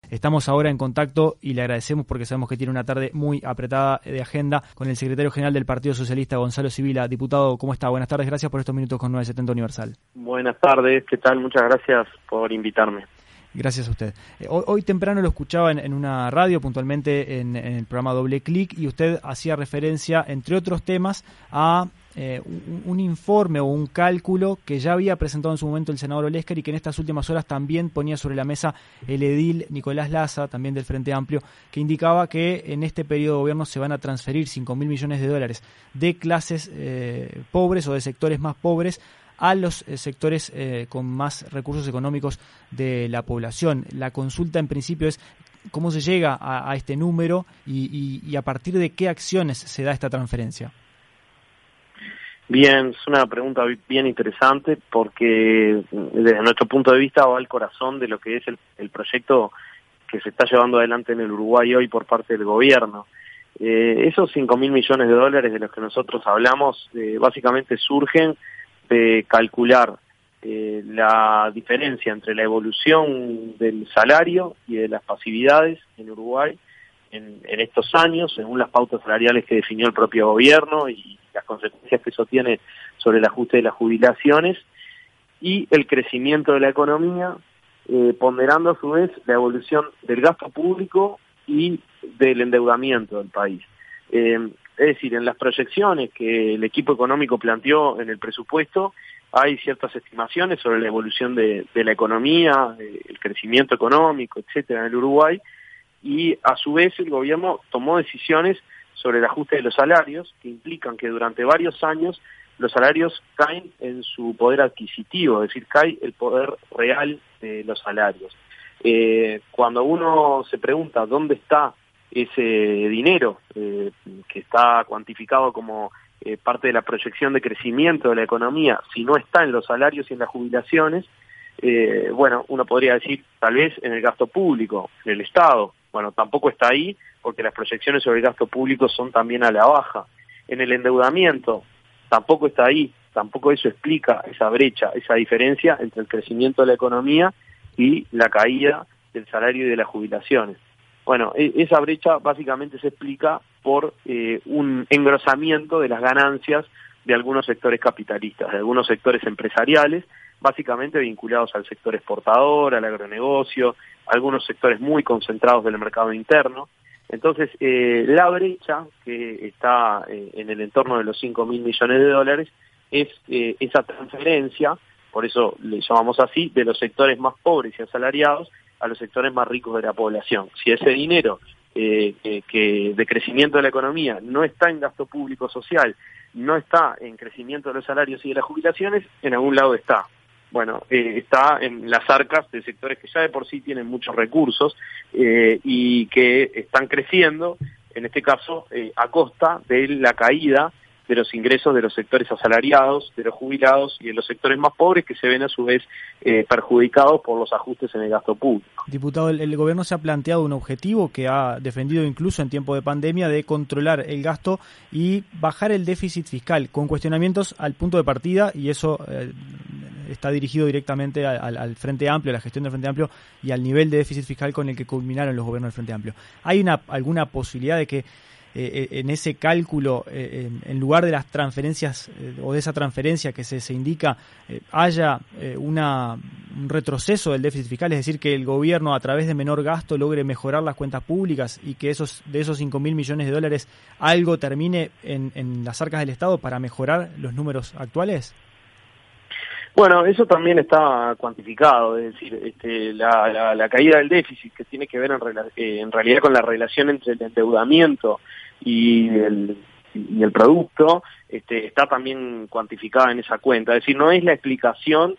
Estamos ahora en contacto y le agradecemos porque sabemos que tiene una tarde muy apretada de agenda con el secretario general del Partido Socialista, Gonzalo Sibila. Diputado, ¿cómo está? Buenas tardes, gracias por estos minutos con 970 Universal. Buenas tardes, ¿qué tal? Muchas gracias por invitarme. Gracias a usted. Hoy temprano lo escuchaba en una radio, puntualmente en el programa Doble Clic, y usted hacía referencia, entre otros temas, a un informe o un cálculo que ya había presentado en su momento el senador Olesker y que en estas últimas horas también ponía sobre la mesa el edil Nicolás Laza, también del Frente Amplio, que indicaba que en este periodo de gobierno se van a transferir 5.000 millones de dólares de clases pobres o de sectores más pobres a los sectores con más recursos económicos de la población. La consulta en principio es cómo se llega a este número y a partir de qué acciones se da esta transferencia. Bien, es una pregunta bien interesante porque desde nuestro punto de vista va al corazón de lo que es el proyecto que se está llevando adelante en el Uruguay hoy por parte del gobierno. Esos 5.000 millones de dólares de los que nosotros hablamos básicamente surgen de calcular la diferencia entre la evolución del salario y de las pasividades en Uruguay en estos años, según las pautas salariales que definió el propio gobierno y las consecuencias que eso tiene sobre el ajuste de las jubilaciones, y el crecimiento de la economía, ponderando a su vez la evolución del gasto público y del endeudamiento del país. Es decir, en las proyecciones que el equipo económico planteó en el presupuesto, hay ciertas estimaciones sobre la evolución de la economía, el crecimiento económico, etcétera, en el Uruguay, y a su vez el gobierno tomó decisiones sobre el ajuste de los salarios, que implican que durante varios años los salarios caen en su poder adquisitivo, es decir, cae el poder real de los salarios. Cuando uno se pregunta dónde está ese dinero que está cuantificado como parte de la proyección de crecimiento de la economía, si no está en los salarios y en las jubilaciones, bueno, uno podría decir tal vez en el gasto público, en el Estado. Bueno, tampoco está ahí porque las proyecciones sobre el gasto público son también a la baja. En el endeudamiento tampoco está ahí, tampoco eso explica esa brecha, esa diferencia entre el crecimiento de la economía y la caída del salario y de las jubilaciones. Bueno, esa brecha básicamente se explica por un engrosamiento de las ganancias de algunos sectores capitalistas, de algunos sectores empresariales, básicamente vinculados al sector exportador, al agronegocio, algunos sectores muy concentrados del mercado interno. Entonces, la brecha que está en el entorno de los 5.000 millones de dólares es esa transferencia, por eso le llamamos así, de los sectores más pobres y asalariados a los sectores más ricos de la población. Si ese dinero que de crecimiento de la economía no está en gasto público social, no está en crecimiento de los salarios y de las jubilaciones, en algún lado está. Bueno, está en las arcas de sectores que ya de por sí tienen muchos recursos y que están creciendo, en este caso, a costa de la caída de los ingresos de los sectores asalariados, de los jubilados y de los sectores más pobres que se ven a su vez perjudicados por los ajustes en el gasto público. Diputado, el gobierno se ha planteado un objetivo que ha defendido incluso en tiempo de pandemia de controlar el gasto y bajar el déficit fiscal, con cuestionamientos al punto de partida, y eso está dirigido directamente al Frente Amplio, a la gestión del Frente Amplio y al nivel de déficit fiscal con el que culminaron los gobiernos del Frente Amplio. ¿Hay alguna posibilidad de que en ese cálculo, en lugar de las transferencias o de esa transferencia que se indica, haya un retroceso del déficit fiscal, es decir, que el gobierno a través de menor gasto logre mejorar las cuentas públicas y que de esos 5.000 millones de dólares algo termine en las arcas del Estado para mejorar los números actuales? Bueno, eso también está cuantificado, es decir, la caída del déficit, que tiene que ver en realidad con la relación entre el endeudamiento y el producto, está también cuantificada en esa cuenta. Es decir, no es la explicación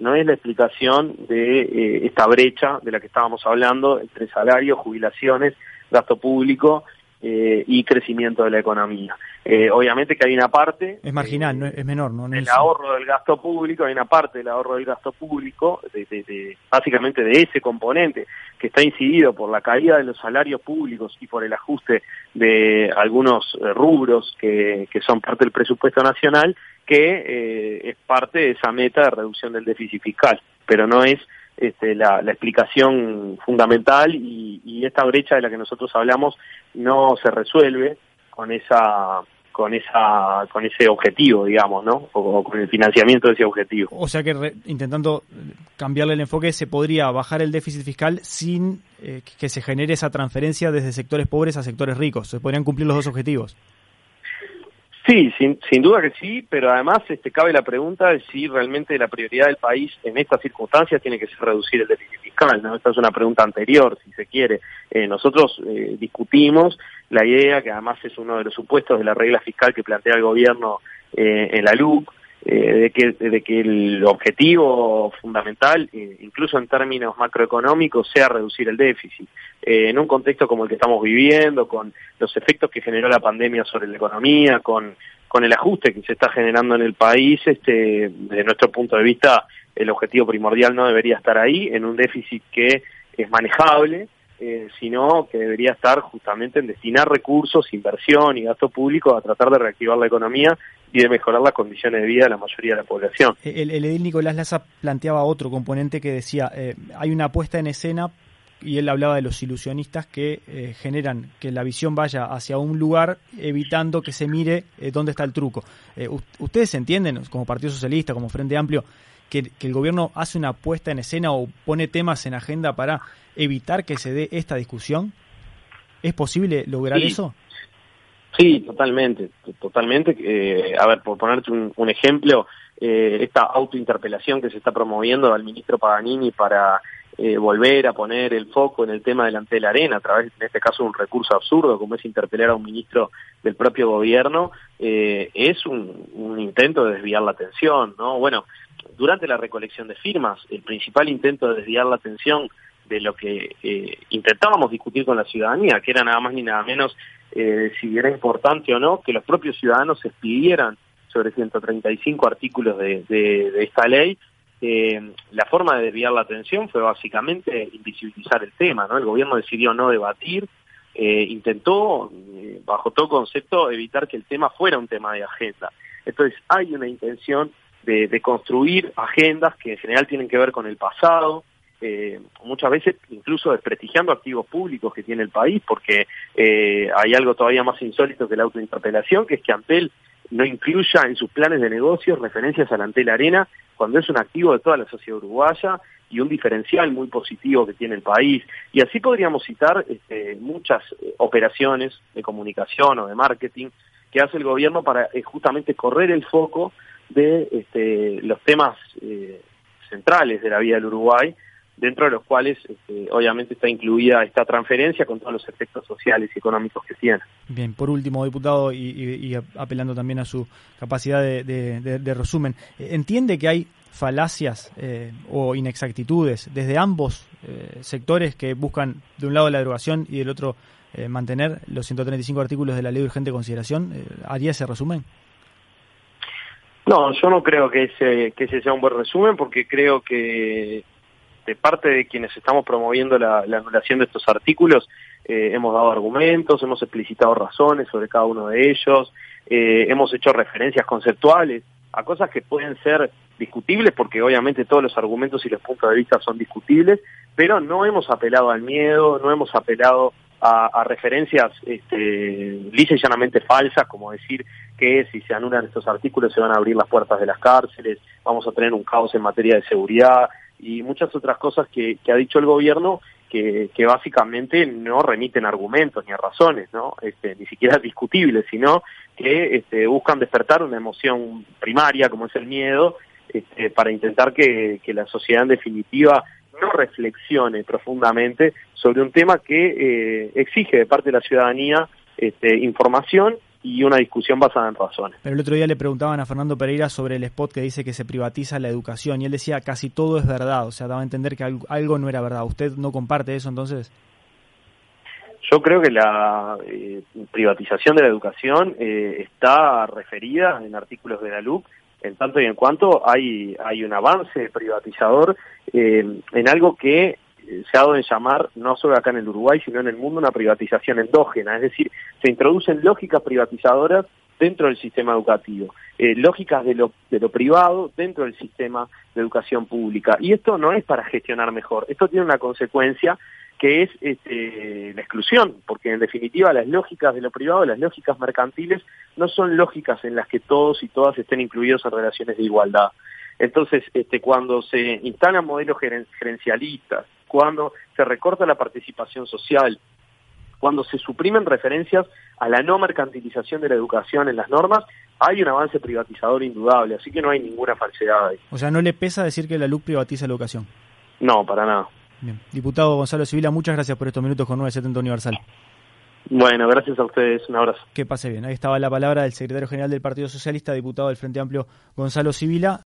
de esta brecha de la que estábamos hablando entre salarios, jubilaciones, gasto público y crecimiento de la economía. Obviamente que hay una parte... Es marginal, no es menor, ¿no? El ahorro del gasto público, hay una parte del ahorro del gasto público, básicamente de ese componente, que está incidido por la caída de los salarios públicos y por el ajuste de algunos rubros que son parte del presupuesto nacional, que es parte de esa meta de reducción del déficit fiscal, pero no es la explicación fundamental y y esta brecha de la que nosotros hablamos no se resuelve con ese objetivo, digamos, ¿no? O con el financiamiento de ese objetivo. O sea que intentando cambiarle el enfoque, se podría bajar el déficit fiscal sin que se genere esa transferencia desde sectores pobres a sectores ricos. Se podrían cumplir los dos objetivos. Sí, sin duda que sí, pero además cabe la pregunta de si realmente la prioridad del país en estas circunstancias tiene que ser reducir el déficit fiscal, ¿no? Esta es una pregunta anterior, si se quiere. Nosotros discutimos la idea, que además es uno de los supuestos de la regla fiscal que plantea el gobierno en la LUC, de que el objetivo fundamental, incluso en términos macroeconómicos, sea reducir el déficit. En un contexto como el que estamos viviendo, con los efectos que generó la pandemia sobre la economía, con el ajuste que se está generando en el país, desde nuestro punto de vista, el objetivo primordial no debería estar ahí, en un déficit que es manejable, sino que debería estar justamente en destinar recursos, inversión y gasto público a tratar de reactivar la economía y de mejorar las condiciones de vida de la mayoría de la población. El edil Nicolás Laza planteaba otro componente que decía, hay una puesta en escena, y él hablaba de los ilusionistas que generan que la visión vaya hacia un lugar evitando que se mire dónde está el truco. ¿Ustedes entienden, como Partido Socialista, como Frente Amplio, que el gobierno hace una puesta en escena o pone temas en agenda para evitar que se dé esta discusión? ¿Es posible lograr eso? Sí, totalmente. A ver, por ponerte un ejemplo, esta autointerpelación que se está promoviendo al ministro Paganini para volver a poner el foco en el tema del Antel Arena, a través, en este caso, un recurso absurdo, como es interpelar a un ministro del propio gobierno, es un intento de desviar la atención, ¿no? Bueno, durante la recolección de firmas, el principal intento de desviar la atención de lo que intentábamos discutir con la ciudadanía, que era nada más ni nada menos si era importante o no que los propios ciudadanos expidieran sobre 135 artículos de esta ley. La forma de desviar la atención fue básicamente invisibilizar el tema, ¿no? El gobierno decidió no debatir, intentó, bajo todo concepto, evitar que el tema fuera un tema de agenda. Entonces hay una intención de construir agendas que en general tienen que ver con el pasado, muchas veces incluso desprestigiando activos públicos que tiene el país, porque hay algo todavía más insólito que la autointerpelación, que es que Antel no incluya en sus planes de negocios referencias al Antel Arena, cuando es un activo de toda la sociedad uruguaya y un diferencial muy positivo que tiene el país. Y así podríamos citar muchas operaciones de comunicación o de marketing que hace el gobierno para justamente correr el foco de los temas centrales de la vida del Uruguay, dentro de los cuales obviamente está incluida esta transferencia con todos los efectos sociales y económicos que tiene. Bien, por último, diputado, y apelando también a su capacidad de resumen, ¿entiende que hay falacias o inexactitudes desde ambos sectores que buscan de un lado la derogación y del otro mantener los 135 artículos de la Ley de Urgente Consideración? ¿Haría ese resumen? No, yo no creo que ese sea un buen resumen, porque creo que de parte de quienes estamos promoviendo la anulación de estos artículos, hemos dado argumentos, hemos explicitado razones sobre cada uno de ellos, hemos hecho referencias conceptuales a cosas que pueden ser discutibles, porque obviamente todos los argumentos y los puntos de vista son discutibles, pero no hemos apelado al miedo, no hemos apelado a referencias lisa y llanamente falsas, como decir que si se anulan estos artículos se van a abrir las puertas de las cárceles, vamos a tener un caos en materia de seguridad y muchas otras cosas que ha dicho el gobierno que básicamente no remiten argumentos ni a razones, ¿no? Ni siquiera discutibles, sino que buscan despertar una emoción primaria como es el miedo, para intentar que la sociedad en definitiva no reflexione profundamente sobre un tema que exige de parte de la ciudadanía información y una discusión basada en razones. Pero el otro día le preguntaban a Fernando Pereira sobre el spot que dice que se privatiza la educación, y él decía casi todo es verdad, o sea, daba a entender que algo no era verdad. ¿Usted no comparte eso entonces? Yo creo que la privatización de la educación está referida en artículos de la LUC, en tanto y en cuanto hay un avance privatizador en algo que se ha dado en llamar, no solo acá en el Uruguay, sino en el mundo, una privatización endógena, es decir, se introducen lógicas privatizadoras dentro del sistema educativo, lógicas de lo privado dentro del sistema de educación pública, y esto no es para gestionar mejor, esto tiene una consecuencia que es la exclusión, porque en definitiva las lógicas de lo privado, las lógicas mercantiles, no son lógicas en las que todos y todas estén incluidos en relaciones de igualdad. Entonces, cuando se instalan modelos gerencialistas, cuando se recorta la participación social, cuando se suprimen referencias a la no mercantilización de la educación en las normas, hay un avance privatizador indudable, así que no hay ninguna falsedad ahí. O sea, ¿no le pesa decir que la LUC privatiza la educación? No, para nada. Bien. Diputado Gonzalo Sibila, muchas gracias por estos minutos con 970 Universal. Bueno, gracias a ustedes, un abrazo. Que pase bien. Ahí estaba la palabra del secretario general del Partido Socialista, diputado del Frente Amplio, Gonzalo Sibila.